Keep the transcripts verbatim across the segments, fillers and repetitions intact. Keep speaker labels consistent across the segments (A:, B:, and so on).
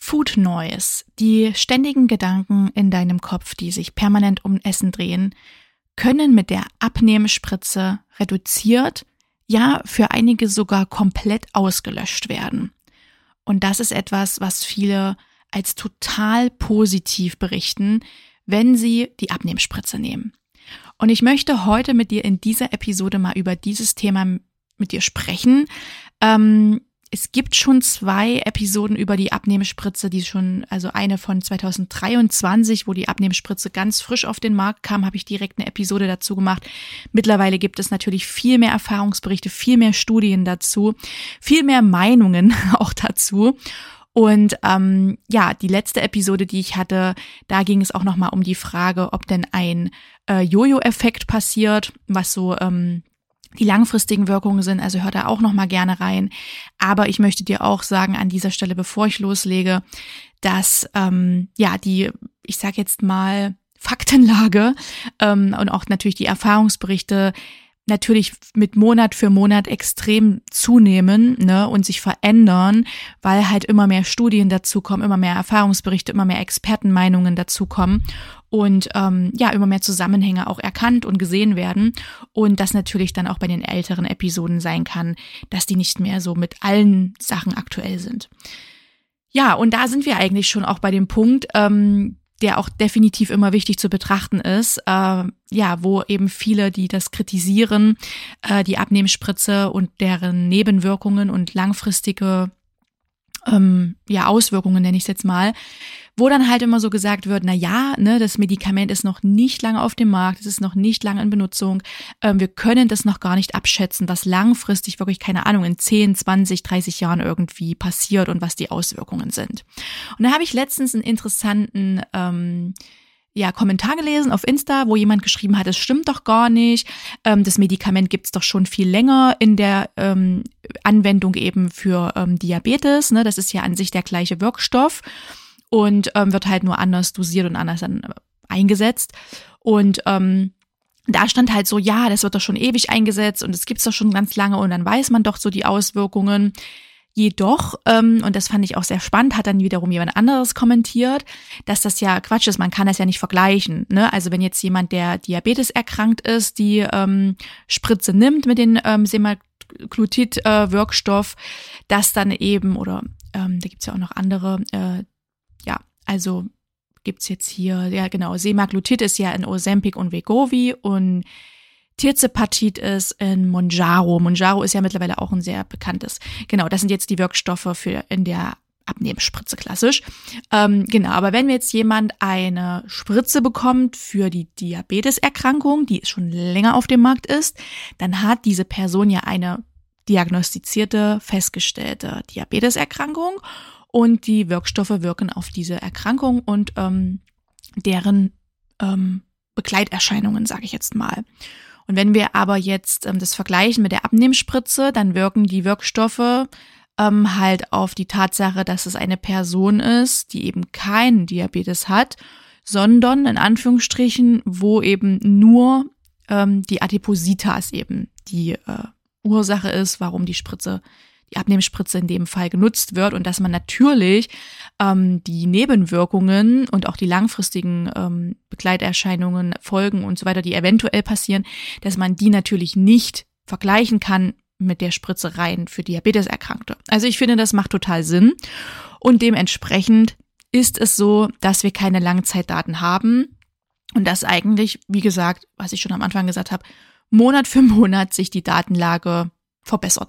A: Food Noise, die ständigen Gedanken in deinem Kopf, die sich permanent um Essen drehen, können mit der Abnehmspritze reduziert, ja für einige sogar komplett ausgelöscht werden. Und das ist etwas, was viele als total positiv berichten, wenn sie die Abnehmspritze nehmen. Und ich möchte heute mit dir in dieser Episode mal über dieses Thema mit dir sprechen. Ähm, Es gibt schon zwei Episoden über die Abnehmspritze, die schon, also eine von zwanzig dreiundzwanzig, wo die Abnehmspritze ganz frisch auf den Markt kam, habe ich direkt eine Episode dazu gemacht. Mittlerweile gibt es natürlich viel mehr Erfahrungsberichte, viel mehr Studien dazu, viel mehr Meinungen auch dazu. Und ähm, ja, die letzte Episode, die ich hatte, da ging es auch nochmal um die Frage, ob denn ein äh, Jojo-Effekt passiert, was so ähm, die langfristigen Wirkungen sind, also hör da auch noch mal gerne rein. Aber ich möchte dir auch sagen an dieser Stelle, bevor ich loslege, dass ähm, ja die, ich sag jetzt mal Faktenlage ähm, und auch natürlich die Erfahrungsberichte natürlich mit Monat für Monat extrem zunehmen, ne, und sich verändern, weil halt immer mehr Studien dazukommen, immer mehr Erfahrungsberichte, immer mehr Expertenmeinungen dazukommen und ähm, ja, immer mehr Zusammenhänge auch erkannt und gesehen werden und das natürlich dann auch bei den älteren Episoden sein kann, dass die nicht mehr so mit allen Sachen aktuell sind. Ja, und da sind wir eigentlich schon auch bei dem Punkt, ähm, der auch definitiv immer wichtig zu betrachten ist, äh, ja, wo eben viele, die das kritisieren, äh, die Abnehmspritze und deren Nebenwirkungen und langfristige ähm, ja Auswirkungen, nenne ich es jetzt mal, wo dann halt immer so gesagt wird, na ja, ne, das Medikament ist noch nicht lange auf dem Markt, es ist noch nicht lange in Benutzung, ähm, wir können das noch gar nicht abschätzen, was langfristig wirklich, keine Ahnung, in zehn, zwanzig, dreißig Jahren irgendwie passiert und was die Auswirkungen sind. Und da habe ich letztens einen interessanten ähm, ja, Kommentar gelesen auf Insta, wo jemand geschrieben hat, es stimmt doch gar nicht, ähm, das Medikament gibt's doch schon viel länger in der ähm, Anwendung eben für ähm, Diabetes, ne, das ist ja an sich der gleiche Wirkstoff. Und ähm, wird halt nur anders dosiert und anders dann eingesetzt. Und ähm, da stand halt so, ja, das wird doch schon ewig eingesetzt und es gibt's doch schon ganz lange und dann weiß man doch so die Auswirkungen. Jedoch, ähm, und das fand ich auch sehr spannend, hat dann wiederum jemand anderes kommentiert, dass das ja Quatsch ist, man kann das ja nicht vergleichen, ne? Also wenn jetzt jemand, der Diabetes erkrankt ist, die ähm, Spritze nimmt mit dem ähm, Semaglutid-Wirkstoff, äh, das dann eben, oder ähm, da gibt's ja auch noch andere, äh, ja, also gibt's jetzt hier, ja genau, Semaglutid ist ja in Ozempic und Wegovy und Tirzepatid ist in Mounjaro. Mounjaro ist ja mittlerweile auch ein sehr bekanntes. Genau, das sind jetzt die Wirkstoffe für in der Abnehmspritze klassisch. Ähm, genau, aber wenn jetzt jemand eine Spritze bekommt für die Diabeteserkrankung, die schon länger auf dem Markt ist, dann hat diese Person ja eine diagnostizierte, festgestellte Diabeteserkrankung. Und die Wirkstoffe wirken auf diese Erkrankung und ähm, deren ähm, Begleiterscheinungen, sage ich jetzt mal. Und wenn wir aber jetzt ähm, das vergleichen mit der Abnehmspritze, dann wirken die Wirkstoffe ähm, halt auf die Tatsache, dass es eine Person ist, die eben keinen Diabetes hat, sondern in Anführungsstrichen, wo eben nur ähm, die Adipositas eben die äh, Ursache ist, warum die Spritze die Abnehmspritze in dem Fall genutzt wird und dass man natürlich ähm, die Nebenwirkungen und auch die langfristigen ähm, Begleiterscheinungen, Folgen und so weiter, die eventuell passieren, dass man die natürlich nicht vergleichen kann mit der Spritze rein für Diabeteserkrankte. Also ich finde, das macht total Sinn und dementsprechend ist es so, dass wir keine Langzeitdaten haben und dass eigentlich, wie gesagt, was ich schon am Anfang gesagt habe, Monat für Monat sich die Datenlage verbessert.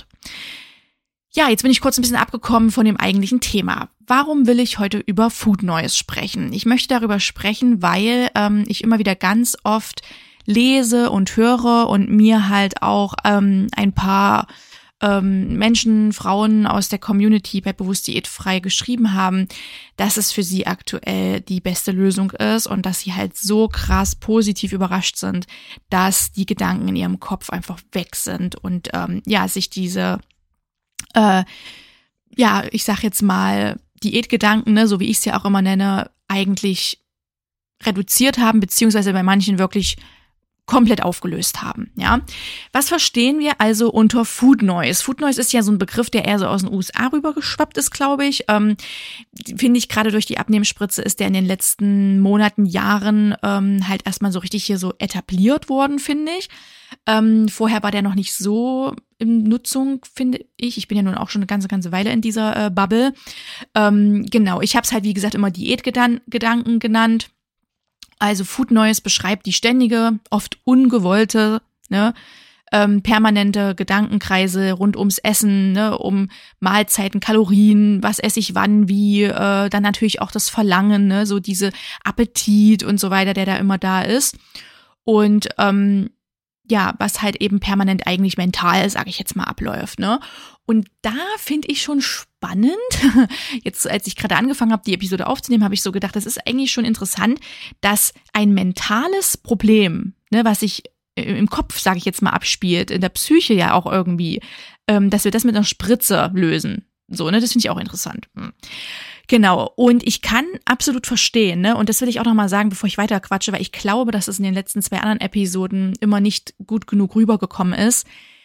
A: Ja, jetzt bin ich kurz ein bisschen abgekommen von dem eigentlichen Thema. Warum will ich heute über Food Noise sprechen? Ich möchte darüber sprechen, weil ähm, ich immer wieder ganz oft lese und höre und mir halt auch ähm, ein paar ähm, Menschen, Frauen aus der Community bei Bewusst Diätfrei geschrieben haben, dass es für sie aktuell die beste Lösung ist und dass sie halt so krass positiv überrascht sind, dass die Gedanken in ihrem Kopf einfach weg sind und ähm, ja, sich diese Äh, ja, ich sag jetzt mal, Diätgedanken, ne, so wie ich es ja auch immer nenne, eigentlich reduziert haben, beziehungsweise bei manchen wirklich komplett aufgelöst haben, ja. Was verstehen wir also unter Food Noise? Food Noise ist ja so ein Begriff, der eher so aus den U S A rübergeschwappt ist, glaube ich. Ähm, finde ich, gerade durch die Abnehmspritze ist der in den letzten Monaten, Jahren ähm, halt erstmal so richtig hier so etabliert worden, finde ich. Ähm, vorher war der noch nicht so in Nutzung, finde ich. Ich bin ja nun auch schon eine ganze, ganze Weile in dieser äh, Bubble. Ähm, genau, ich habe es halt, wie gesagt, immer Diätgedanken genannt. Also Food Noise beschreibt die ständige, oft ungewollte, ne, ähm, permanente Gedankenkreise rund ums Essen, ne, um Mahlzeiten, Kalorien, was esse ich wann, wie, äh, dann natürlich auch das Verlangen, ne, so diese Appetit und so weiter, der da immer da ist. Und ähm, ja, was halt eben permanent eigentlich mental, sage ich jetzt mal, abläuft, ne? Und da finde ich schon spannend, jetzt als ich gerade angefangen habe, die Episode aufzunehmen, habe ich so gedacht, das ist eigentlich schon interessant, dass ein mentales Problem, ne, was sich im Kopf, sage ich jetzt mal, abspielt, in der Psyche ja auch irgendwie, ähm, dass wir das mit einer Spritze lösen. So, ne, das finde ich auch interessant. Hm. Genau, und ich kann absolut verstehen, ne, und das will ich auch nochmal sagen, bevor ich weiter quatsche, weil ich glaube, dass es in den letzten zwei anderen Episoden immer nicht gut genug rübergekommen ist.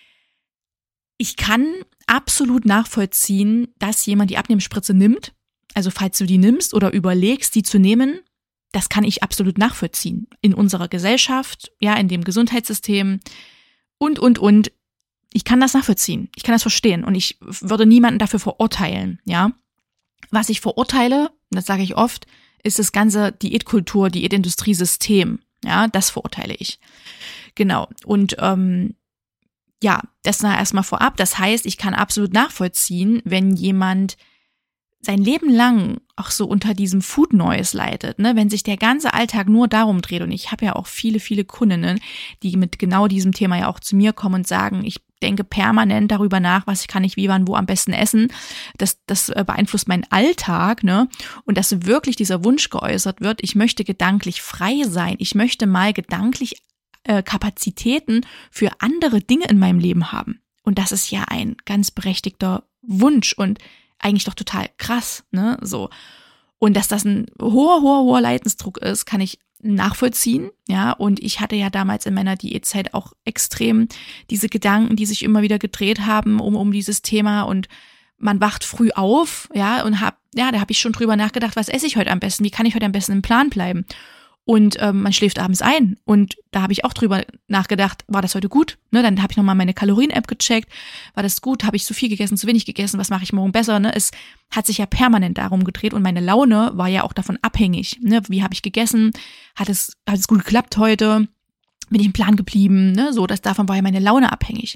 A: Ich kann absolut nachvollziehen, dass jemand die Abnehmspritze nimmt, also falls du die nimmst oder überlegst, die zu nehmen, das kann ich absolut nachvollziehen. In unserer Gesellschaft, ja, in dem Gesundheitssystem und, und, und. Ich kann das nachvollziehen, ich kann das verstehen und ich würde niemanden dafür verurteilen, ja. Was ich verurteile, das sage ich oft, ist das ganze Diätkultur, Diätindustriesystem. Ja, das verurteile ich. Genau. Und ähm, ja, das na erstmal vorab. Das heißt, ich kann absolut nachvollziehen, wenn jemand sein Leben lang auch so unter diesem Food Noise leidet, ne, wenn sich der ganze Alltag nur darum dreht. Und ich habe ja auch viele, viele Kundinnen, die mit genau diesem Thema ja auch zu mir kommen und sagen, ich denke permanent darüber nach, was kann ich wie, wann, wo am besten essen. Das, das beeinflusst meinen Alltag, ne? Und dass wirklich dieser Wunsch geäußert wird, ich möchte gedanklich frei sein. Ich möchte mal gedanklich äh, Kapazitäten für andere Dinge in meinem Leben haben. Und das ist ja ein ganz berechtigter Wunsch und eigentlich doch total krass, ne? So. Und dass das ein hoher, hoher, hoher Leidensdruck ist, kann ich nachvollziehen, ja, und ich hatte ja damals in meiner Diätzeit auch extrem diese Gedanken, die sich immer wieder gedreht haben um um dieses Thema und man wacht früh auf, ja, und hab, ja, da habe ich schon drüber nachgedacht, was esse ich heute am besten, wie kann ich heute am besten im Plan bleiben und ähm, man schläft abends ein und da habe ich auch drüber nachgedacht, war das heute gut, ne, dann habe ich nochmal meine Kalorien-App gecheckt, war das gut, habe ich zu viel gegessen, zu wenig gegessen, was mache ich morgen besser, ne, es hat sich ja permanent darum gedreht und meine Laune war ja auch davon abhängig, ne, wie habe ich gegessen, hat es, hat es gut geklappt heute, bin ich im Plan geblieben, ne, so, das davon war ja meine Laune abhängig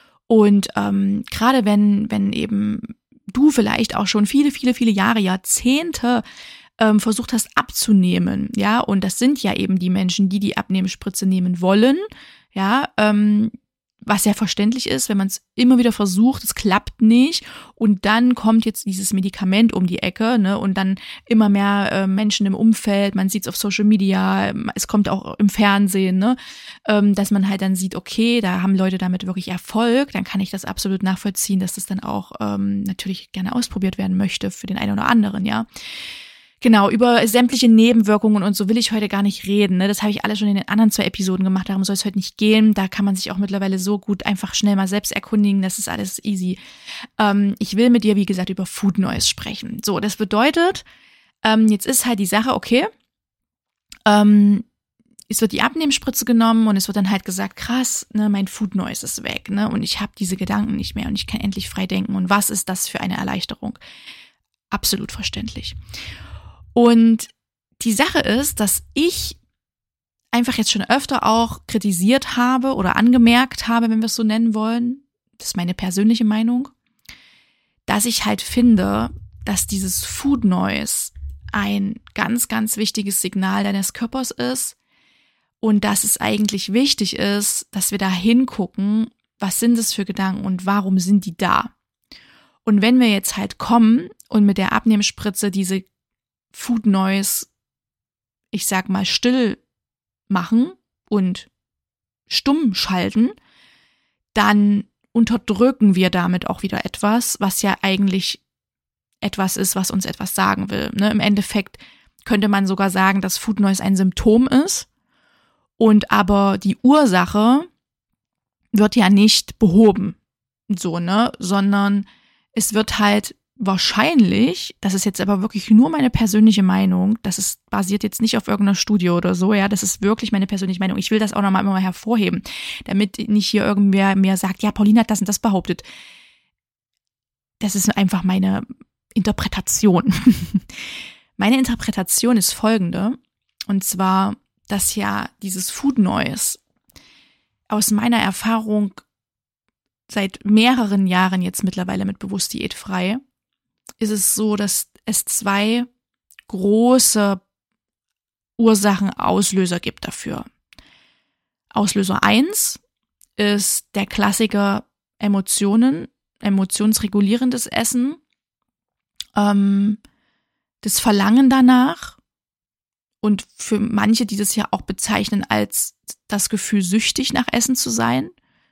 A: und ähm, gerade wenn, wenn eben du vielleicht auch schon viele, viele, viele Jahre, Jahrzehnte Ähm, versucht hast abzunehmen, ja, und das sind ja eben die Menschen, die die Abnehmspritze nehmen wollen, ja, ähm, was ja verständlich ist, wenn man es immer wieder versucht, es klappt nicht und dann kommt jetzt dieses Medikament um die Ecke, ne, und dann immer mehr äh, Menschen im Umfeld, man sieht es auf Social Media, es kommt auch im Fernsehen, ne, ähm, dass man halt dann sieht, okay, da haben Leute damit wirklich Erfolg, dann kann ich das absolut nachvollziehen, dass das dann auch ähm, natürlich gerne ausprobiert werden möchte für den einen oder anderen, ja. Genau, über sämtliche Nebenwirkungen und so will ich heute gar nicht reden. Ne? Das habe ich alles schon in den anderen zwei Episoden gemacht, darum soll es heute nicht gehen. Da kann man sich auch mittlerweile so gut einfach schnell mal selbst erkundigen, das ist alles easy. Ähm, ich will mit dir, wie gesagt, über Food Noise sprechen. So, das bedeutet, ähm, jetzt ist halt die Sache, okay, ähm, es wird die Abnehmspritze genommen und es wird dann halt gesagt, krass, ne, mein Food Noise ist weg, ne, und ich habe diese Gedanken nicht mehr und ich kann endlich frei denken. Und was ist das für eine Erleichterung? Absolut verständlich. Und die Sache ist, dass ich einfach jetzt schon öfter auch kritisiert habe oder angemerkt habe, wenn wir es so nennen wollen, das ist meine persönliche Meinung, dass ich halt finde, dass dieses Food Noise ein ganz, ganz wichtiges Signal deines Körpers ist und dass es eigentlich wichtig ist, dass wir da hingucken, was sind es für Gedanken und warum sind die da? Und wenn wir jetzt halt kommen und mit der Abnehmspritze diese Food Noise, ich sag mal, still machen und stumm schalten, dann unterdrücken wir damit auch wieder etwas, was ja eigentlich etwas ist, was uns etwas sagen will. Ne? Im Endeffekt könnte man sogar sagen, dass Food Noise ein Symptom ist Und aber die Ursache wird ja nicht behoben, so, ne, sondern es wird halt wahrscheinlich, das ist jetzt aber wirklich nur meine persönliche Meinung, das ist basiert jetzt nicht auf irgendeiner Studie oder so, ja, das ist wirklich meine persönliche Meinung. Ich will das auch nochmal immer hervorheben, damit nicht hier irgendwer mir sagt, ja, Pauline hat das und das behauptet. Das ist einfach meine Interpretation. Meine Interpretation ist folgende, und zwar, dass ja dieses Food Noise aus meiner Erfahrung seit mehreren Jahren jetzt mittlerweile mit bewusst diätfrei, ist es so, dass es zwei große Ursachen, Auslöser gibt dafür. Auslöser eins ist der Klassiker Emotionen, emotionsregulierendes Essen, ähm, das Verlangen danach und für manche, die das ja auch bezeichnen als das Gefühl, süchtig nach Essen zu sein,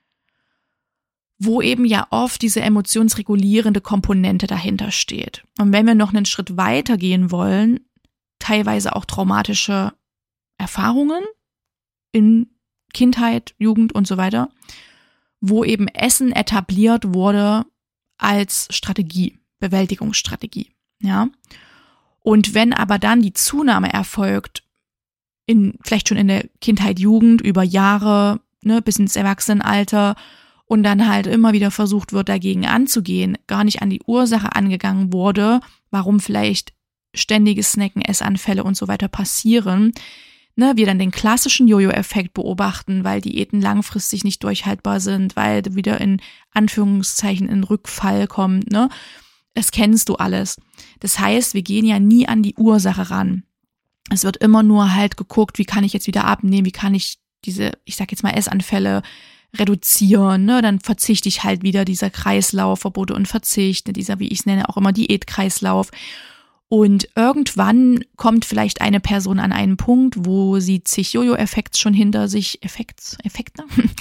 A: wo eben ja oft diese emotionsregulierende Komponente dahinter steht. Und wenn wir noch einen Schritt weiter gehen wollen, teilweise auch traumatische Erfahrungen in Kindheit, Jugend und so weiter, wo eben Essen etabliert wurde als Strategie, Bewältigungsstrategie, ja. Und wenn aber dann die Zunahme erfolgt, in vielleicht schon in der Kindheit, Jugend, über Jahre, ne, bis ins Erwachsenenalter, und dann halt immer wieder versucht wird, dagegen anzugehen, gar nicht an die Ursache angegangen wurde, warum vielleicht ständige Snacken, Essanfälle und so weiter passieren, ne, wir dann den klassischen Jojo-Effekt beobachten, weil Diäten langfristig nicht durchhaltbar sind, weil wieder in Anführungszeichen in Rückfall kommt, ne, das kennst du alles. Das heißt, wir gehen ja nie an die Ursache ran. Es wird immer nur halt geguckt, wie kann ich jetzt wieder abnehmen, wie kann ich diese, ich sag jetzt mal Essanfälle reduzieren, ne, dann verzichte ich halt wieder dieser Kreislauf, Verbote und Verzicht, dieser, wie ich es nenne, auch immer Diätkreislauf. Und irgendwann kommt vielleicht eine Person an einen Punkt, wo sie zig Jojo-Effekts schon hinter sich, Effekts, Effekte,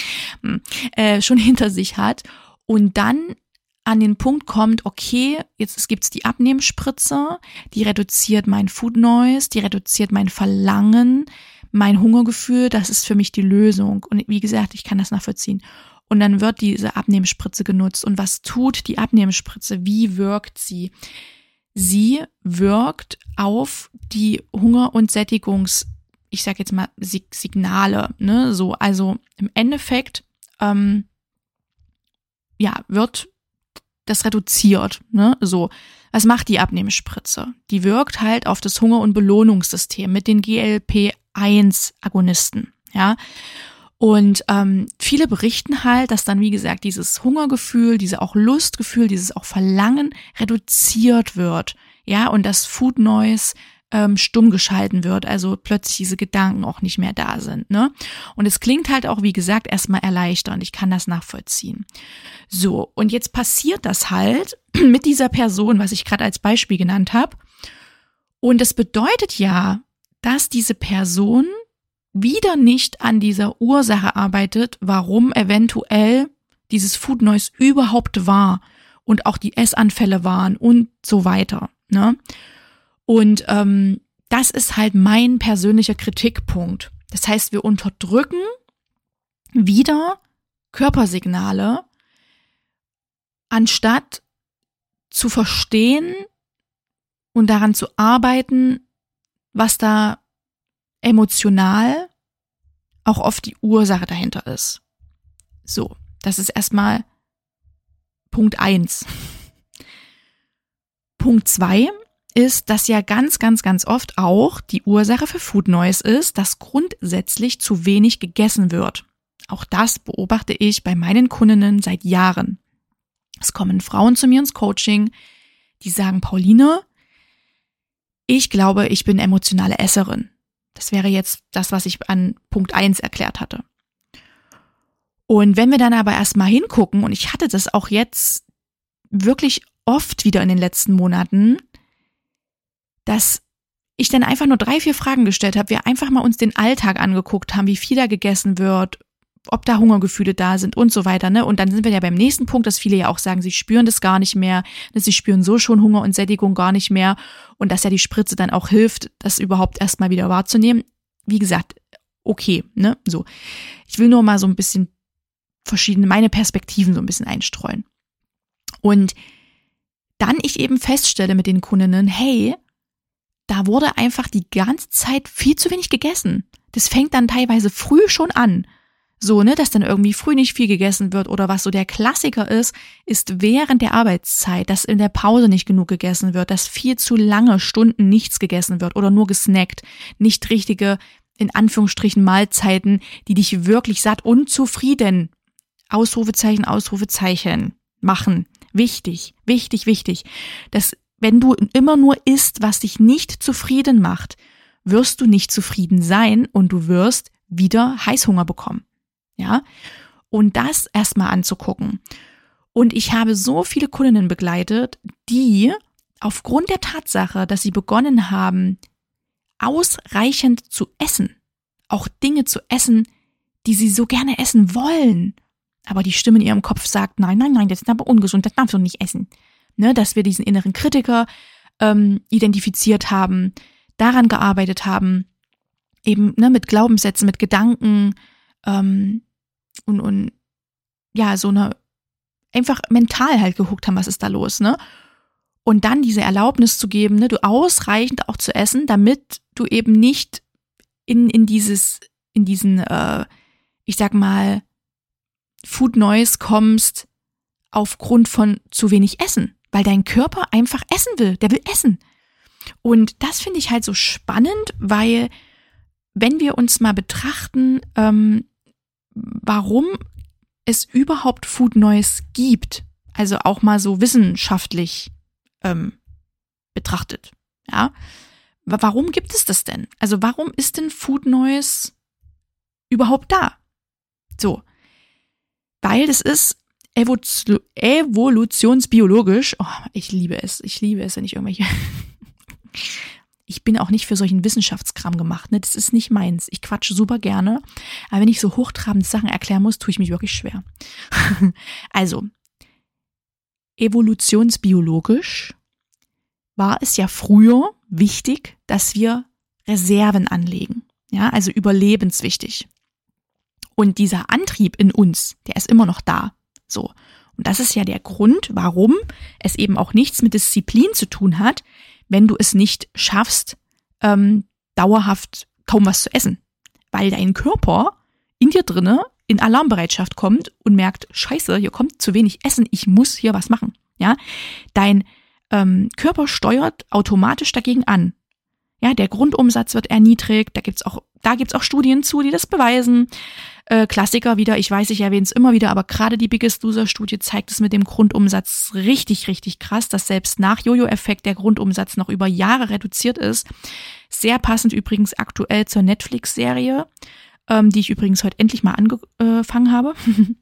A: äh, schon hinter sich hat und dann an den Punkt kommt, okay, jetzt gibt's die Abnehmspritze, die reduziert mein Food Noise, die reduziert mein Verlangen, mein Hungergefühl, das ist für mich die Lösung. Und wie gesagt, ich kann das nachvollziehen. Und dann wird diese Abnehmspritze genutzt. Und was tut die Abnehmspritze? Wie wirkt sie? Sie wirkt auf die Hunger- und Sättigungs, ich sag jetzt mal Signale, ne, so, also im Endeffekt, ähm, ja, wird das reduziert, ne, so. Was macht die Abnehmspritze? Die wirkt halt auf das Hunger- und Belohnungssystem mit den G L P eins Agonisten, ja. Und ähm, viele berichten halt, dass dann, wie gesagt, dieses Hungergefühl, diese auch Lustgefühl, dieses auch Verlangen reduziert wird, ja, und das Food Noise ähm, stumm geschalten wird, also plötzlich diese Gedanken auch nicht mehr da sind, ne? Und es klingt halt auch, wie gesagt, erstmal erleichternd. Ich kann das nachvollziehen. So, und jetzt passiert das halt mit dieser Person, was ich gerade als Beispiel genannt habe. Und es bedeutet ja, dass diese Person wieder nicht an dieser Ursache arbeitet, warum eventuell dieses Food Noise überhaupt war und auch die Essanfälle waren und so weiter, ne? Und ähm, das ist halt mein persönlicher Kritikpunkt. Das heißt, wir unterdrücken wieder Körpersignale, anstatt zu verstehen und daran zu arbeiten, was da emotional auch oft die Ursache dahinter ist. So, das ist erstmal Punkt eins. Punkt zwei ist, dass ja ganz, ganz, ganz oft auch die Ursache für Food Noise ist, dass grundsätzlich zu wenig gegessen wird. Auch das beobachte ich bei meinen Kundinnen seit Jahren. Es kommen Frauen zu mir ins Coaching, die sagen, Pauline, ich glaube, ich bin emotionale Esserin. Das wäre jetzt das, was ich an Punkt eins erklärt hatte. Und wenn wir dann aber erstmal hingucken, und ich hatte das auch jetzt wirklich oft wieder in den letzten Monaten, dass ich dann einfach nur drei, vier Fragen gestellt habe, wir einfach mal uns den Alltag angeguckt haben, wie viel da gegessen wird, ob da Hungergefühle da sind und so weiter, ne? Und dann sind wir ja beim nächsten Punkt, dass viele ja auch sagen, sie spüren das gar nicht mehr, ne? Sie spüren so schon Hunger und Sättigung gar nicht mehr und dass ja die Spritze dann auch hilft, das überhaupt erstmal wieder wahrzunehmen. Wie gesagt, okay, ne, so. Ich will nur mal so ein bisschen verschiedene, meine Perspektiven so ein bisschen einstreuen. Und dann ich eben feststelle mit den Kundinnen, hey, da wurde einfach die ganze Zeit viel zu wenig gegessen. Das fängt dann teilweise früh schon an. So, ne, dass dann irgendwie früh nicht viel gegessen wird oder was so der Klassiker ist, ist während der Arbeitszeit, dass in der Pause nicht genug gegessen wird, dass viel zu lange Stunden nichts gegessen wird oder nur gesnackt, nicht richtige, in Anführungsstrichen, Mahlzeiten, die dich wirklich satt und zufrieden, Ausrufezeichen, Ausrufezeichen, machen. Wichtig, wichtig, wichtig, dass wenn du immer nur isst, was dich nicht zufrieden macht, wirst du nicht zufrieden sein und du wirst wieder Heißhunger bekommen. Ja, und das erstmal anzugucken. Und ich habe so viele Kundinnen begleitet, die aufgrund der Tatsache, dass sie begonnen haben, ausreichend zu essen, auch Dinge zu essen, die sie so gerne essen wollen, aber die Stimme in ihrem Kopf sagt, nein, nein, nein, das ist aber ungesund, das darfst du nicht essen. Ne, dass wir diesen inneren Kritiker ähm, identifiziert haben, daran gearbeitet haben, eben ne, mit Glaubenssätzen, mit Gedanken, ähm, und, und ja, so eine, einfach mental halt geguckt haben, was ist da los, ne? Und dann diese Erlaubnis zu geben, ne, du ausreichend auch zu essen, damit du eben nicht in, in dieses, in diesen, äh, ich sag mal, Food Noise kommst aufgrund von zu wenig Essen, weil dein Körper einfach essen will, der will essen. Und das finde ich halt so spannend, weil wenn wir uns mal betrachten, ähm, warum es überhaupt Food Noise gibt, also auch mal so wissenschaftlich ähm, betrachtet, ja, warum gibt es das denn? Also warum ist denn Food Noise überhaupt da? So, weil das ist Evo- evolutionsbiologisch, oh, ich liebe es, ich liebe es, wenn ich irgendwelche Ich bin auch nicht für solchen Wissenschaftskram gemacht, ne? Das ist nicht meins. Ich quatsche super gerne, aber wenn ich so hochtrabende Sachen erklären muss, tue ich mich wirklich schwer. Also, evolutionsbiologisch war es ja früher wichtig, dass wir Reserven anlegen. Ja, also überlebenswichtig. Und dieser Antrieb in uns, der ist immer noch da. So. Und das ist ja der Grund, warum es eben auch nichts mit Disziplin zu tun hat, wenn du es nicht schaffst, ähm, dauerhaft kaum was zu essen. Weil dein Körper in dir drinne in Alarmbereitschaft kommt und merkt, scheiße, hier kommt zu wenig Essen, ich muss hier was machen. Ja, dein ähm, Körper steuert automatisch dagegen an. Ja, der Grundumsatz wird erniedrigt, da gibt's auch, da gibt's auch Studien zu, die das beweisen. Äh, Klassiker wieder, ich weiß, ich erwähne es immer wieder, aber gerade die Biggest Loser Studie zeigt es mit dem Grundumsatz richtig, richtig krass, dass selbst nach Jojo-Effekt der Grundumsatz noch über Jahre reduziert ist. Sehr passend übrigens aktuell zur Netflix-Serie, ähm, die ich übrigens heute endlich mal angefangen habe.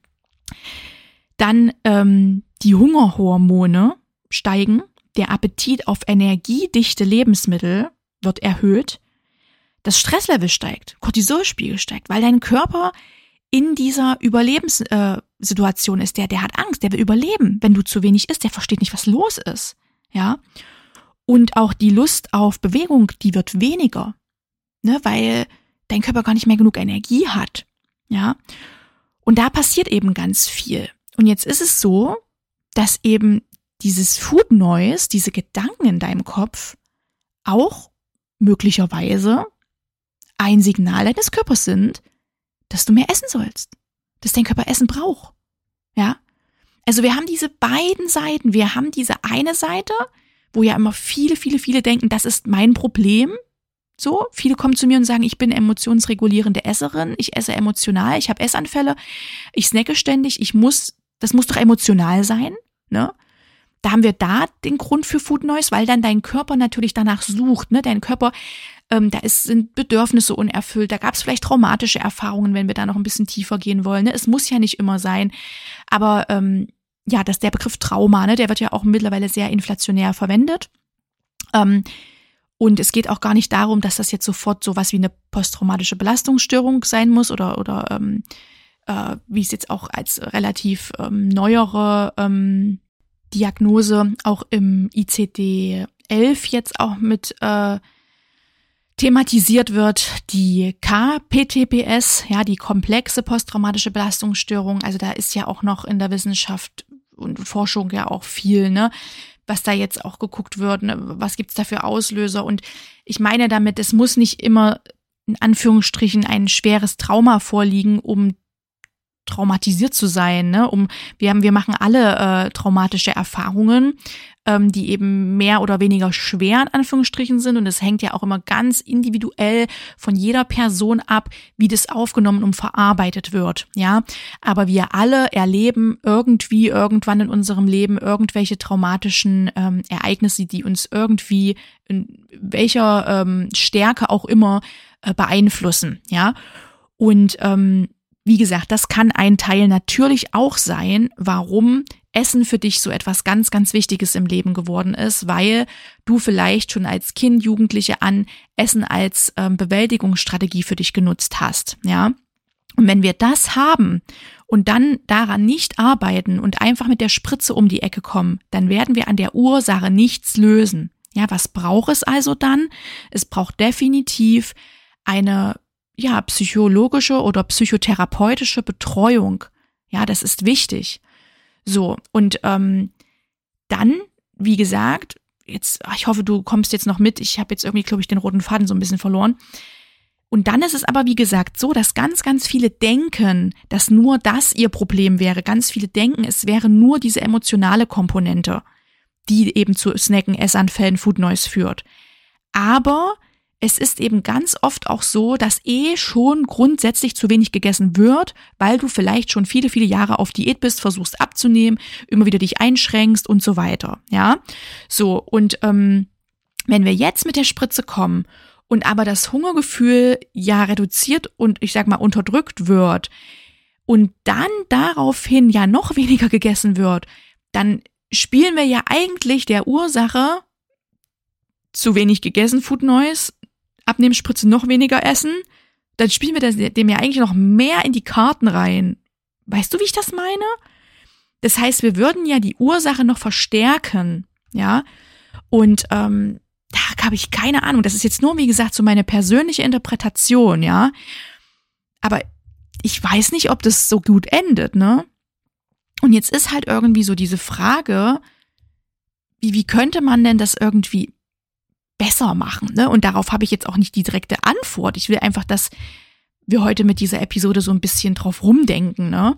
A: Dann ähm, die Hungerhormone steigen, der Appetit auf energiedichte Lebensmittel wird erhöht, das Stresslevel steigt, Cortisolspiegel steigt, weil dein Körper in dieser Überlebenssituation ist, der, der hat Angst, der will überleben. Wenn du zu wenig isst, der versteht nicht, was los ist, ja. Und auch die Lust auf Bewegung, die wird weniger, ne, weil dein Körper gar nicht mehr genug Energie hat, ja. Und da passiert eben ganz viel. Und jetzt ist es so, dass eben dieses Food Noise, diese Gedanken in deinem Kopf auch möglicherweise ein Signal deines Körpers sind, dass du mehr essen sollst, dass dein Körper Essen braucht, ja. Also wir haben diese beiden Seiten, wir haben diese eine Seite, wo ja immer viele, viele, viele denken, das ist mein Problem, so, viele kommen zu mir und sagen, ich bin emotionsregulierende Esserin, ich esse emotional, ich habe Essanfälle, ich snacke ständig, ich muss, das muss doch emotional sein, ne? Da haben wir da den Grund für Food Noise, weil dann dein Körper natürlich danach sucht, ne? Dein Körper, ähm, da ist, sind Bedürfnisse unerfüllt, da gab es vielleicht traumatische Erfahrungen, wenn wir da noch ein bisschen tiefer gehen wollen, ne? Es muss ja nicht immer sein, aber ähm, ja, dass der Begriff Trauma, ne, der wird ja auch mittlerweile sehr inflationär verwendet. Ähm, und es geht auch gar nicht darum, dass das jetzt sofort sowas wie eine posttraumatische Belastungsstörung sein muss oder oder ähm, äh, wie es jetzt auch als relativ ähm, neuere ähm, Diagnose auch im I C D elf jetzt auch mit äh, thematisiert wird die K P T B S, ja, die komplexe posttraumatische Belastungsstörung. Also da ist ja auch noch in der Wissenschaft und Forschung ja auch viel, ne, was da jetzt auch geguckt wird, ne, was gibt's da für Auslöser. Und ich meine damit, es muss nicht immer in Anführungsstrichen ein schweres Trauma vorliegen, um traumatisiert zu sein, ne? Um wir haben wir machen alle äh, traumatische Erfahrungen, ähm, die eben mehr oder weniger schwer in Anführungsstrichen sind, und es hängt ja auch immer ganz individuell von jeder Person ab, wie das aufgenommen und verarbeitet wird, ja? Aber wir alle erleben irgendwie irgendwann in unserem Leben irgendwelche traumatischen ähm, Ereignisse, die uns irgendwie in welcher ähm, Stärke auch immer äh, beeinflussen, ja? Und ähm, wie gesagt, das kann ein Teil natürlich auch sein, warum Essen für dich so etwas ganz, ganz Wichtiges im Leben geworden ist, weil du vielleicht schon als Kind, Jugendliche an Essen als ähm, Bewältigungsstrategie für dich genutzt hast, ja. Und wenn wir das haben und dann daran nicht arbeiten und einfach mit der Spritze um die Ecke kommen, dann werden wir an der Ursache nichts lösen. Ja, was braucht es also dann? Es braucht definitiv eine ja, psychologische oder psychotherapeutische Betreuung. Ja, das ist wichtig. So, und ähm, dann, wie gesagt, jetzt, ich hoffe, du kommst jetzt noch mit, ich habe jetzt irgendwie, glaube ich, den roten Faden so ein bisschen verloren. Und dann ist es aber, wie gesagt, so, dass ganz, ganz viele denken, dass nur das ihr Problem wäre. Ganz viele denken, es wäre nur diese emotionale Komponente, die eben zu Snacken, Essanfällen, Food Noise führt. Aber es ist eben ganz oft auch so, dass eh schon grundsätzlich zu wenig gegessen wird, weil du vielleicht schon viele, viele Jahre auf Diät bist, versuchst abzunehmen, immer wieder dich einschränkst und so weiter, ja. So, und ähm, wenn wir jetzt mit der Spritze kommen und aber das Hungergefühl ja reduziert und ich sag mal unterdrückt wird und dann daraufhin ja noch weniger gegessen wird, dann spielen wir ja eigentlich der Ursache zu wenig gegessen, Food Noise, Abnehmspritze noch weniger essen, dann spielen wir das, dem ja eigentlich noch mehr in die Karten rein. Weißt du, wie ich das meine? Das heißt, wir würden ja die Ursache noch verstärken, ja. Und ähm, da habe ich keine Ahnung. Das ist jetzt nur, wie gesagt, so meine persönliche Interpretation, ja. Aber ich weiß nicht, ob das so gut endet, ne? Und jetzt ist halt irgendwie so diese Frage, wie, wie könnte man denn das irgendwie besser machen, ne? Und darauf habe ich jetzt auch nicht die direkte Antwort. Ich will einfach, dass wir heute mit dieser Episode so ein bisschen drauf rumdenken, ne?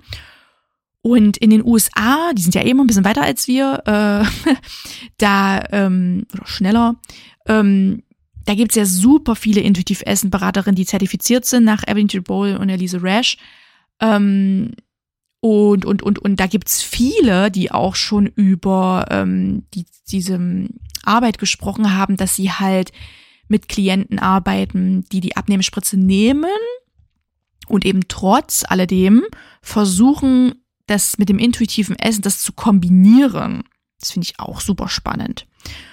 A: Und in den U S A, die sind ja eh immer ein bisschen weiter als wir, äh, da, ähm, oder schneller, ähm, da gibt's ja super viele Intuitiv-Essen-Beraterinnen, die zertifiziert sind nach Evelyn Bowl und Elise Rash. Ähm, und, und, und, und da gibt's viele, die auch schon über ähm, die, diese Arbeit gesprochen haben, dass sie halt mit Klienten arbeiten, die die Abnehmspritze nehmen und eben trotz alledem versuchen, das mit dem intuitiven Essen, das zu kombinieren. Das finde ich auch super spannend.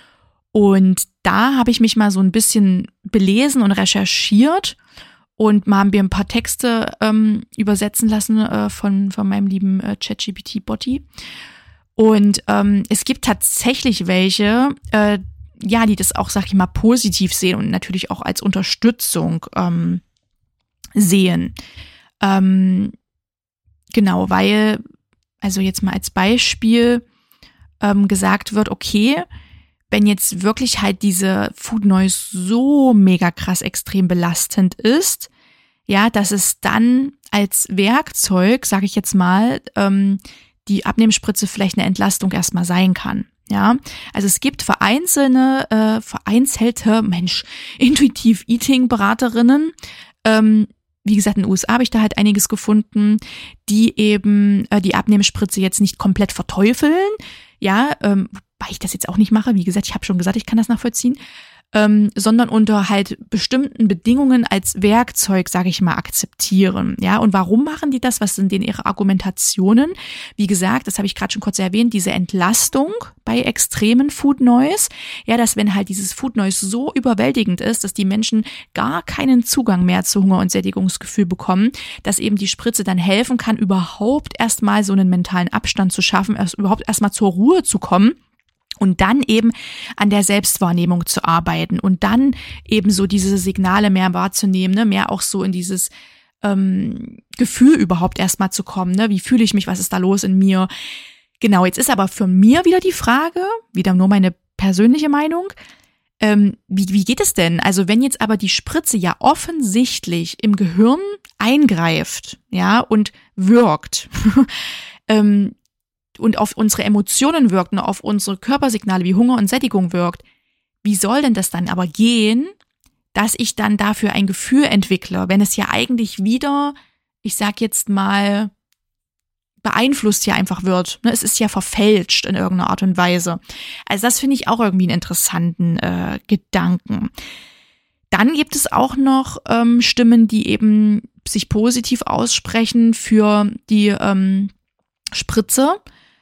A: Und da habe ich mich mal so ein bisschen belesen und recherchiert und mal haben wir ein paar Texte ähm, übersetzen lassen äh, von von meinem lieben äh, ChatGPT-Botti. Und ähm, es gibt tatsächlich welche, äh, ja, die das auch, sag ich mal, positiv sehen und natürlich auch als Unterstützung ähm, sehen. Ähm, genau, weil, also jetzt mal als Beispiel ähm, gesagt wird, okay, wenn jetzt wirklich halt diese Food Noise so mega krass extrem belastend ist, ja, dass es dann als Werkzeug, sage ich jetzt mal, ähm, die Abnehmspritze vielleicht eine Entlastung erstmal sein kann. Ja, also es gibt vereinzelte, äh, vereinzelte, Mensch, Intuitiv-Eating-Beraterinnen, ähm, wie gesagt, in den U S A habe ich da halt einiges gefunden, die eben äh, die Abnehmspritze jetzt nicht komplett verteufeln, ja, ähm, wobei ich das jetzt auch nicht mache, wie gesagt, ich habe schon gesagt, ich kann das nachvollziehen, ähm, sondern unter halt bestimmten Bedingungen als Werkzeug, sage ich mal, akzeptieren. Ja, und warum machen die das? Was sind denn ihre Argumentationen? Wie gesagt, das habe ich gerade schon kurz erwähnt, diese Entlastung bei extremen Food Noise. Ja, dass wenn halt dieses Food Noise so überwältigend ist, dass die Menschen gar keinen Zugang mehr zu Hunger- und Sättigungsgefühl bekommen, dass eben die Spritze dann helfen kann, überhaupt erstmal so einen mentalen Abstand zu schaffen, erst überhaupt erstmal zur Ruhe zu kommen. Und dann eben an der Selbstwahrnehmung zu arbeiten und dann eben so diese Signale mehr wahrzunehmen, ne? Mehr auch so in dieses ähm, Gefühl überhaupt erstmal zu kommen. Ne? Wie fühle ich mich, was ist da los in mir? Genau, jetzt ist aber für mir wieder die Frage, wieder nur meine persönliche Meinung, ähm, wie, wie geht es denn? Also wenn jetzt aber die Spritze ja offensichtlich im Gehirn eingreift, ja, und wirkt, ähm, und auf unsere Emotionen wirkt und auf unsere Körpersignale wie Hunger und Sättigung wirkt, wie soll denn das dann aber gehen, dass ich dann dafür ein Gefühl entwickle, wenn es ja eigentlich wieder, ich sag jetzt mal, beeinflusst ja einfach wird. Es ist ja verfälscht in irgendeiner Art und Weise. Also das finde ich auch irgendwie einen interessanten äh, Gedanken. Dann gibt es auch noch ähm, Stimmen, die eben sich positiv aussprechen für die ähm, Spritze,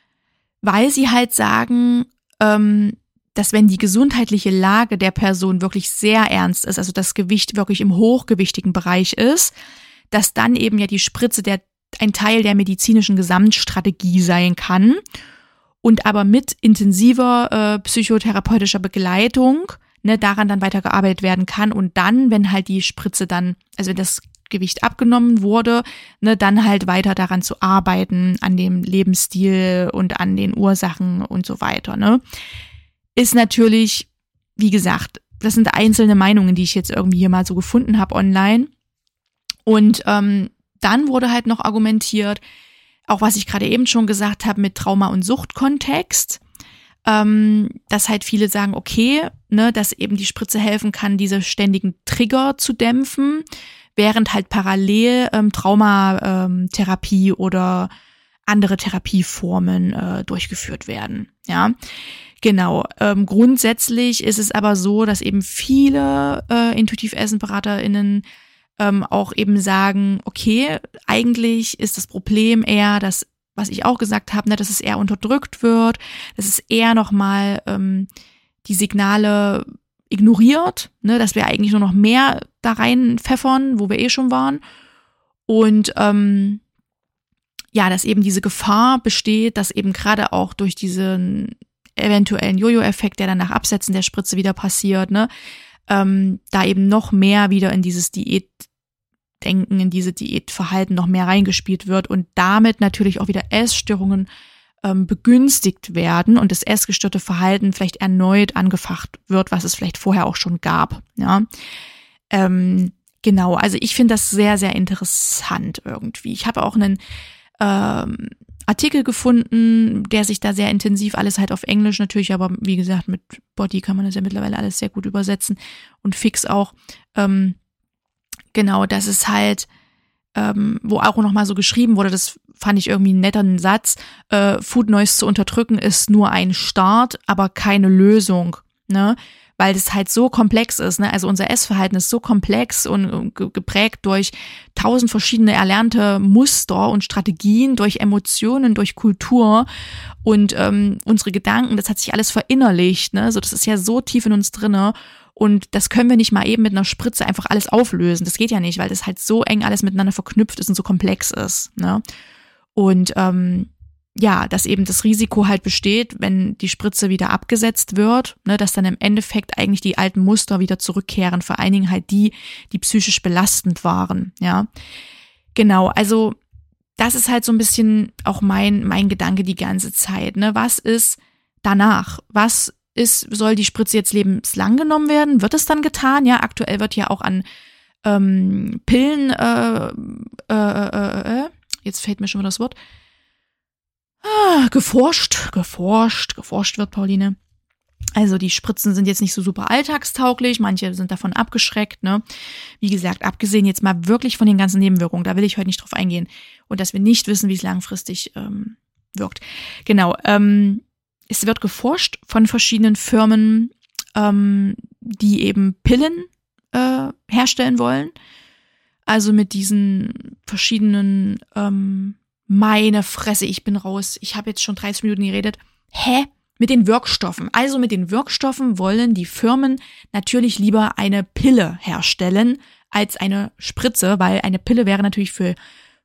A: weil sie halt sagen, ähm, dass wenn die gesundheitliche Lage der Person wirklich sehr ernst ist, also das Gewicht wirklich im hochgewichtigen Bereich ist, dass dann eben ja die Spritze der, ein Teil der medizinischen Gesamtstrategie sein kann und aber mit intensiver äh, psychotherapeutischer Begleitung ne, daran dann weitergearbeitet werden kann und dann, wenn halt die Spritze dann, also wenn das Gewicht abgenommen wurde, ne, dann halt weiter daran zu arbeiten, an dem Lebensstil und an den Ursachen und so weiter, ne. Ist natürlich, wie gesagt, das sind einzelne Meinungen, die ich jetzt irgendwie hier mal so gefunden habe online. Und ähm, dann wurde halt noch argumentiert, auch was ich gerade eben schon gesagt habe, mit Trauma- und Suchtkontext, ähm, dass halt viele sagen, okay, ne, dass eben die Spritze helfen kann, diese ständigen Trigger zu dämpfen, während halt parallel ähm, Traumatherapie ähm, oder andere Therapieformen äh, durchgeführt werden. Ja, genau. Ähm, grundsätzlich ist es aber so, dass eben viele äh, Intuitiv-Essen-BeraterInnen ähm, auch eben sagen, okay, eigentlich ist das Problem eher, dass, was ich auch gesagt habe, ne, dass es eher unterdrückt wird, dass es eher nochmal ähm, die Signale ignoriert, ne, dass wir eigentlich nur noch mehr da rein pfeffern, wo wir eh schon waren. Und ähm, ja, dass eben diese Gefahr besteht, dass eben gerade auch durch diesen eventuellen Jojo-Effekt, der dann nach Absetzen der Spritze wieder passiert, ne, ähm, da eben noch mehr wieder in dieses Diätdenken, in diese Diätverhalten noch mehr reingespielt wird und damit natürlich auch wieder Essstörungen ähm, begünstigt werden und das essgestörte Verhalten vielleicht erneut angefacht wird, was es vielleicht vorher auch schon gab. Ja, ähm, genau. Also ich finde das sehr, sehr interessant irgendwie. Ich habe auch einen ähm, Artikel gefunden, der sich da sehr intensiv, alles halt auf Englisch natürlich, aber wie gesagt, mit Body kann man das ja mittlerweile alles sehr gut übersetzen und fix auch. Ähm, genau, das ist halt, ähm, wo auch nochmal so geschrieben wurde, das fand ich irgendwie einen netten Satz, äh, Food Noise zu unterdrücken ist nur ein Start, aber keine Lösung, ne? Weil das halt so komplex ist, ne? Also unser Essverhalten ist so komplex und ge- geprägt durch tausend verschiedene erlernte Muster und Strategien, durch Emotionen, durch Kultur und ähm, unsere Gedanken, das hat sich alles verinnerlicht, ne? So, das ist ja so tief in uns drinne und das können wir nicht mal eben mit einer Spritze einfach alles auflösen. Das geht ja nicht, weil das halt so eng alles miteinander verknüpft ist und so komplex ist, ne? Und ähm, ja, dass eben das Risiko halt besteht, wenn die Spritze wieder abgesetzt wird, ne, dass dann im Endeffekt eigentlich die alten Muster wieder zurückkehren, vor allen Dingen halt die, die psychisch belastend waren, ja. Genau, also das ist halt so ein bisschen auch mein mein Gedanke die ganze Zeit, ne, was ist danach? Was ist, soll die Spritze jetzt lebenslang genommen werden? Wird es dann getan? Ja, aktuell wird ja auch an ähm, Pillen, äh, äh, äh, äh, jetzt fällt mir schon wieder das Wort, Ah, geforscht, geforscht, geforscht wird, Pauline. Also die Spritzen sind jetzt nicht so super alltagstauglich, manche sind davon abgeschreckt, ne? Wie gesagt, abgesehen jetzt mal wirklich von den ganzen Nebenwirkungen, da will ich heute nicht drauf eingehen. Und dass wir nicht wissen, wie es langfristig ähm, wirkt. Genau, ähm, es wird geforscht von verschiedenen Firmen, ähm, die eben Pillen äh, herstellen wollen. Also mit diesen verschiedenen ähm, Meine Fresse, ich bin raus. Ich habe jetzt schon dreißig Minuten geredet. Hä? Mit den Wirkstoffen. Also mit den Wirkstoffen wollen die Firmen natürlich lieber eine Pille herstellen als eine Spritze, weil eine Pille wäre natürlich für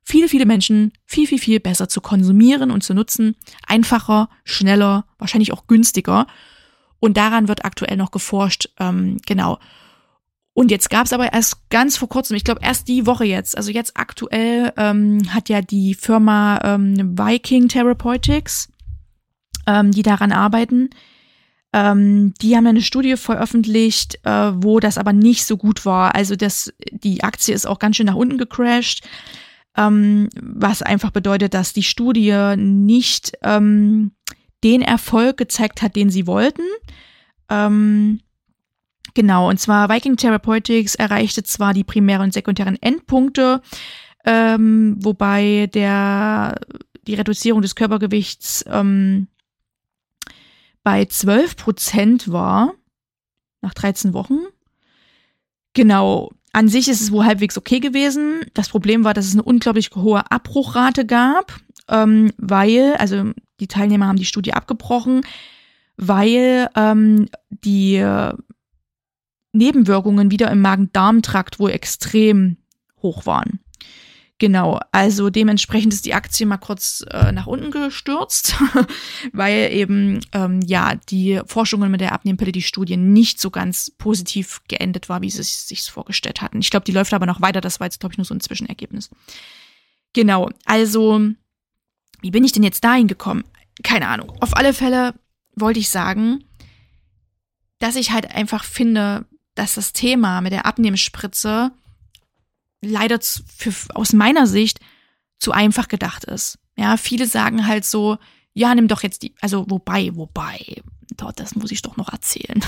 A: viele, viele Menschen viel, viel, viel besser zu konsumieren und zu nutzen. Einfacher, schneller, wahrscheinlich auch günstiger. Und daran wird aktuell noch geforscht, ähm, genau. Und jetzt gab es aber erst ganz vor kurzem, ich glaube erst die Woche jetzt, also jetzt aktuell ähm, hat ja die Firma ähm, Viking Therapeutics, ähm, die daran arbeiten, ähm, die haben eine Studie veröffentlicht, äh, wo das aber nicht so gut war. Also das, die Aktie ist auch ganz schön nach unten gecrashed, ähm, was einfach bedeutet, dass die Studie nicht ähm, den Erfolg gezeigt hat, den sie wollten. Ähm, Genau, und zwar Viking Therapeutics erreichte zwar die primären und sekundären Endpunkte, ähm, wobei der die Reduzierung des Körpergewichts ähm, bei zwölf Prozent war, nach dreizehn Wochen. Genau, an sich ist es wohl halbwegs okay gewesen. Das Problem war, dass es eine unglaublich hohe Abbruchrate gab, ähm, weil, also die Teilnehmer haben die Studie abgebrochen, weil ähm, die Nebenwirkungen wieder im Magen-Darm-Trakt wohl extrem hoch waren. Genau, also dementsprechend ist die Aktie mal kurz äh, nach unten gestürzt, weil eben ähm, ja die Forschungen mit der Abnehmpille, die Studie nicht so ganz positiv geendet war, wie sie es sich vorgestellt hatten. Ich glaube, die läuft aber noch weiter, das war jetzt, glaube ich, nur so ein Zwischenergebnis. Genau, also wie bin ich denn jetzt dahin gekommen? Keine Ahnung. Auf alle Fälle wollte ich sagen, dass ich halt einfach finde, dass das Thema mit der Abnehmspritze leider zu, für, aus meiner Sicht zu einfach gedacht ist. Ja, viele sagen halt so, ja, nimm doch jetzt die, also wobei, wobei, dort, das muss ich doch noch erzählen.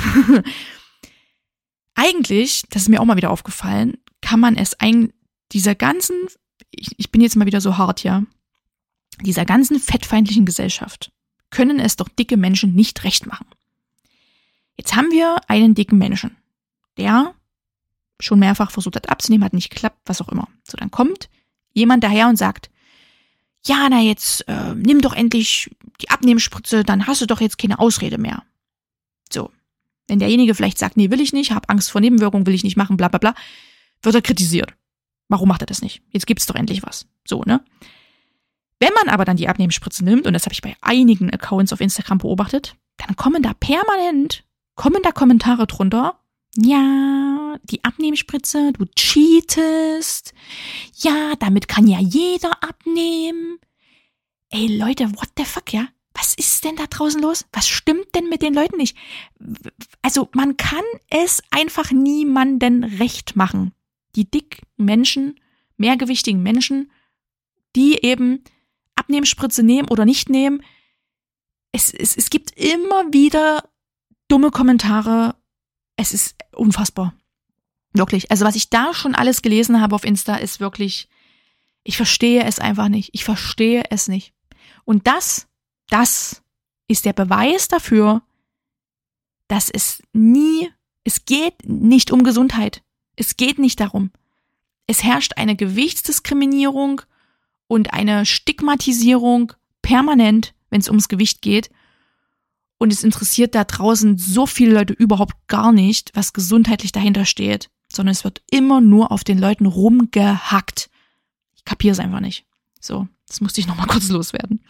A: Eigentlich, das ist mir auch mal wieder aufgefallen, kann man es eigentlich, dieser ganzen, ich, ich bin jetzt mal wieder so hart, ja, dieser ganzen fettfeindlichen Gesellschaft können es doch dicke Menschen nicht recht machen. Jetzt haben wir einen dicken Menschen, der schon mehrfach versucht hat abzunehmen, hat nicht geklappt, was auch immer. So, dann kommt jemand daher und sagt, ja, na jetzt äh, nimm doch endlich die Abnehmspritze, dann hast du doch jetzt keine Ausrede mehr. So, wenn derjenige vielleicht sagt, nee, will ich nicht, hab Angst vor Nebenwirkungen, will ich nicht machen, bla bla bla, wird er kritisiert. Warum macht er das nicht? Jetzt gibt's doch endlich was. So, ne? Wenn man aber dann die Abnehmspritze nimmt, und das habe ich bei einigen Accounts auf Instagram beobachtet, dann kommen da permanent, kommen da Kommentare drunter, ja, die Abnehmspritze, du cheatest. Ja, damit kann ja jeder abnehmen. Ey, Leute, what the fuck, ja? Was ist denn da draußen los? Was stimmt denn mit den Leuten nicht? Also, man kann es einfach niemandem recht machen. Die dicken Menschen, mehrgewichtigen Menschen, die eben Abnehmspritze nehmen oder nicht nehmen. Es, es, es gibt immer wieder dumme Kommentare. Es ist unfassbar. Wirklich. Also was ich da schon alles gelesen habe auf Insta, ist wirklich, ich verstehe es einfach nicht. Ich verstehe es nicht. Und das, das ist der Beweis dafür, dass es nie, es geht nicht um Gesundheit. Es geht nicht darum. Es herrscht eine Gewichtsdiskriminierung und eine Stigmatisierung permanent, wenn es ums Gewicht geht. Und es interessiert da draußen so viele Leute überhaupt gar nicht, was gesundheitlich dahinter steht, sondern es wird immer nur auf den Leuten rumgehackt. Ich kapiere es einfach nicht. So, das musste ich nochmal kurz loswerden.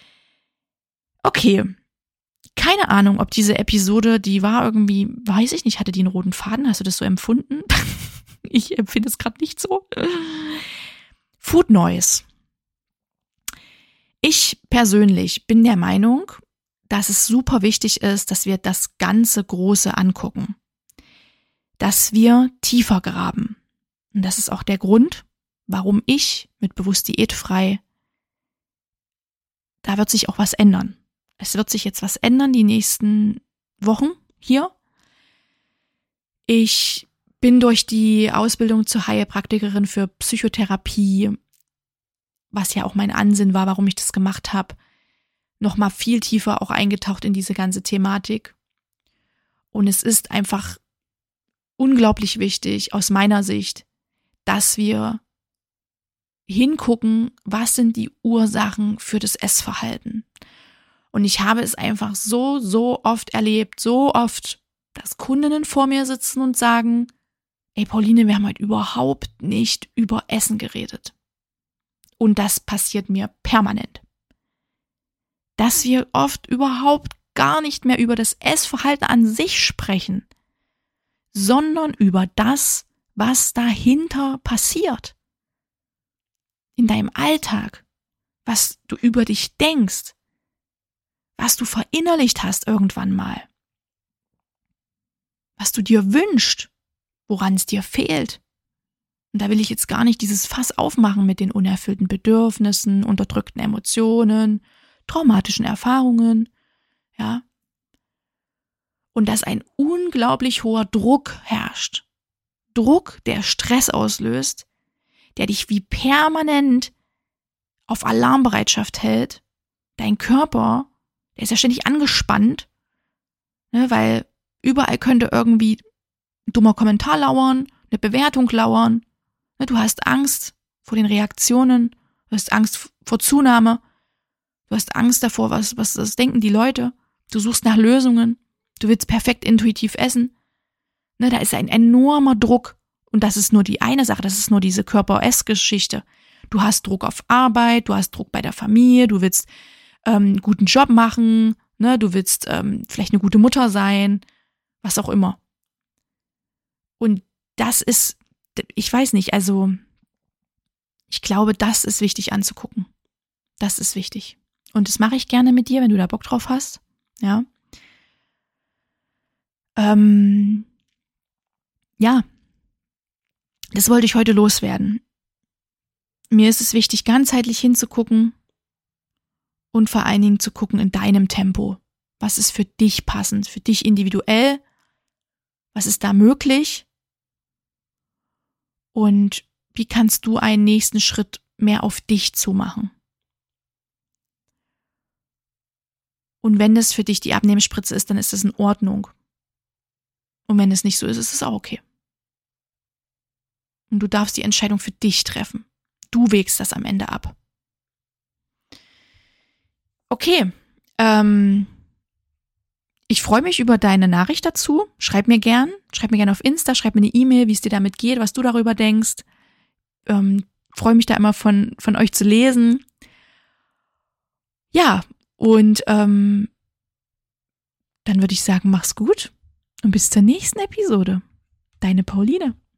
A: Okay, keine Ahnung, ob diese Episode, die war irgendwie, weiß ich nicht, hatte die einen roten Faden? Hast du das so empfunden? Ich empfinde es gerade nicht so. Food Noise. Ich persönlich bin der Meinung, dass es super wichtig ist, dass wir das ganze Große angucken. Dass wir tiefer graben. Und das ist auch der Grund, warum ich mit Bewusst Diätfrei, da wird sich auch was ändern. Es wird sich jetzt was ändern die nächsten Wochen hier. Ich bin durch die Ausbildung zur Heilpraktikerin für Psychotherapie, was ja auch mein Ansinn war, warum ich das gemacht habe, noch mal viel tiefer auch eingetaucht in diese ganze Thematik. Und es ist einfach unglaublich wichtig aus meiner Sicht, dass wir hingucken, was sind die Ursachen für das Essverhalten. Und ich habe es einfach so, so oft erlebt, so oft, dass Kundinnen vor mir sitzen und sagen, ey Pauline, wir haben heute überhaupt nicht über Essen geredet. und das passiert mir permanent, dass wir oft überhaupt gar nicht mehr über das Essverhalten an sich sprechen, sondern über das, was dahinter passiert. In deinem Alltag, was du über dich denkst, was du verinnerlicht hast irgendwann mal, was du dir wünschst, woran es dir fehlt. Und da will ich jetzt gar nicht dieses Fass aufmachen mit den unerfüllten Bedürfnissen, unterdrückten Emotionen, traumatischen Erfahrungen, ja. Und dass ein unglaublich hoher Druck herrscht. Druck, der Stress auslöst, der dich wie permanent auf Alarmbereitschaft hält. Dein Körper, der ist ja ständig angespannt, ne, weil überall könnte irgendwie ein dummer Kommentar lauern, eine Bewertung lauern. Ne, du hast Angst vor den Reaktionen, du hast Angst vor Zunahme, du hast Angst davor, was, was das denken die Leute. Du suchst nach Lösungen, du willst perfekt intuitiv essen. Ne, da ist ein enormer Druck. Und das ist nur die eine Sache, das ist nur diese Körper-Ess-Geschichte. Du hast Druck auf Arbeit, du hast Druck bei der Familie, du willst ähm, einen guten Job machen, ne, du willst ähm, vielleicht eine gute Mutter sein, was auch immer. Und das ist, ich weiß nicht, also ich glaube, das ist wichtig anzugucken. Das ist wichtig. Und das mache ich gerne mit dir, wenn du da Bock drauf hast. Ja. Ähm, ja. Das wollte ich heute loswerden. Mir ist es wichtig, ganzheitlich hinzugucken und vor allen Dingen zu gucken in deinem Tempo. Was ist für dich passend, für dich individuell? Was ist da möglich? Und wie kannst du einen nächsten Schritt mehr auf dich zumachen? Und wenn das für dich die Abnehmspritze ist, dann ist das in Ordnung. Und wenn es nicht so ist, ist es auch okay. Und du darfst die Entscheidung für dich treffen. Du wägst das am Ende ab. Okay, ähm, ich freue mich über deine Nachricht dazu. Schreib mir gern, schreib mir gern auf Insta, schreib mir eine E-Mail, wie es dir damit geht, was du darüber denkst. Ähm, freue mich da immer von, von euch zu lesen. Ja, und ähm, dann würde ich sagen, mach's gut und bis zur nächsten Episode. Deine Pauline.